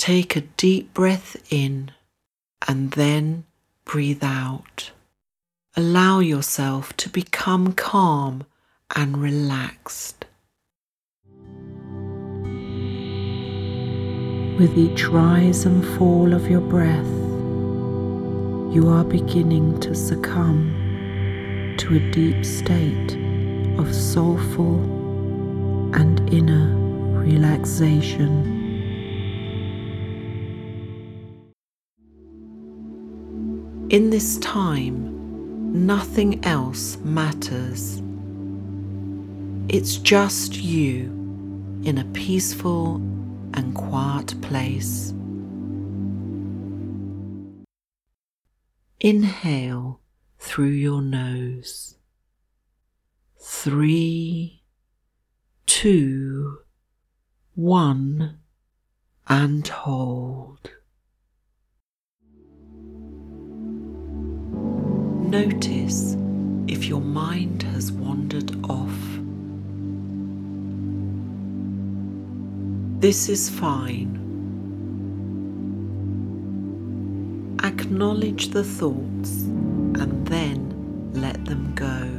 Take a deep breath in and then breathe out. Allow yourself to become calm and relaxed. With each rise and fall of your breath, you are beginning to succumb to a deep state of soulful and inner relaxation. In this time, nothing else matters. It's just you in a peaceful and quiet place. Inhale through your nose. 3, 2, 1, and hold. Notice if your mind has wandered off. This is fine. Acknowledge the thoughts and then let them go.